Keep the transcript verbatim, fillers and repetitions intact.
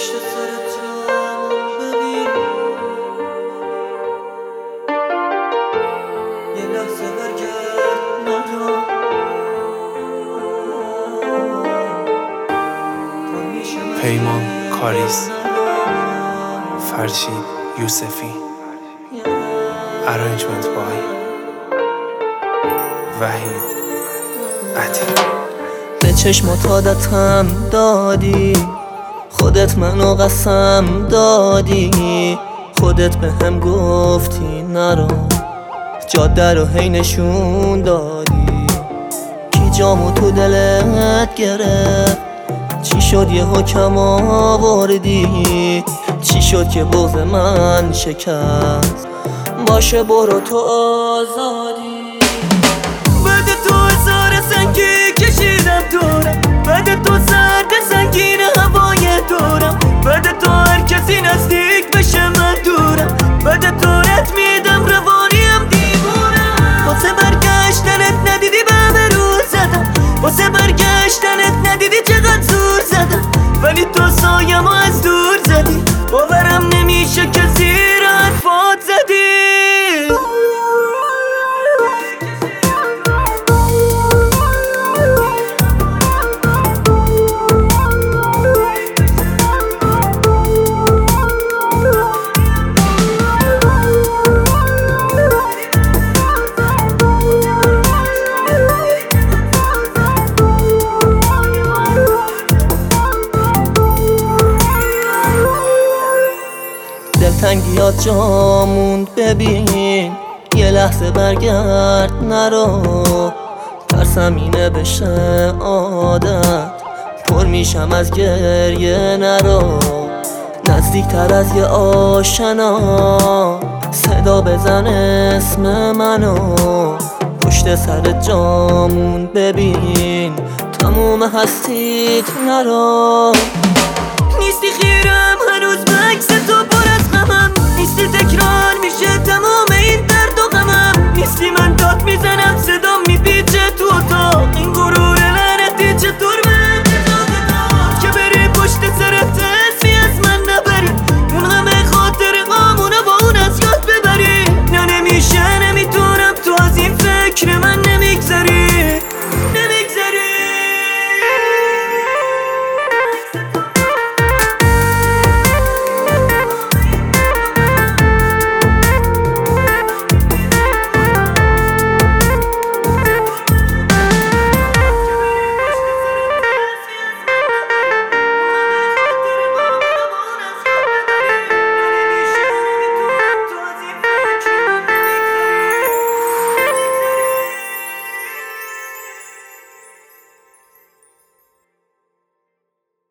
پشت سرتم ببین، یه لحظه برگرد نرو. پیمان کاریز، فرشید یوسفی، ارنجمنت بای وحید عتیق. به چشمات عادتم دادی، خودت منو قسم دادی، خودت به هم گفتی نرو، جاده رو هی نشون دادی. کی جامو تو دلت گرفت؟ چی شد یه حکم آوردی؟ چی شد که بغض من شکست؟ باشه برو تو آزادی. بعد تو هزار سنگی کشیدم دورم، بعد تو سرد سنگین هوای دورم، بعد تو هر کسی نزدیک بشه من دورم، بعد تو رد میدم روانیم دیوونم. واسه برگشتنت ندیدی به همه روز زدم، واسه برگشتنت ندیدی چقدر زور زدم، ولی تو سایم از دور زدی. باورم نمیشه که زیر حرفات زدی. دلتنگیات جا موند ببین، یه لحظه برگرد نرو. ترسم اینه بشه عادت، پر میشم از گریه نرو. نزدیک تر از یه آشنا صدا بزن اسم منو. پشت سر جا موند ببین، تموم هستیت نرو. نیستی خیرم هنوز بکس تو پر از غمم، نیستی تکرار میشه تمام این درد و غمم، نیستی من داد میزنم صدا میبینم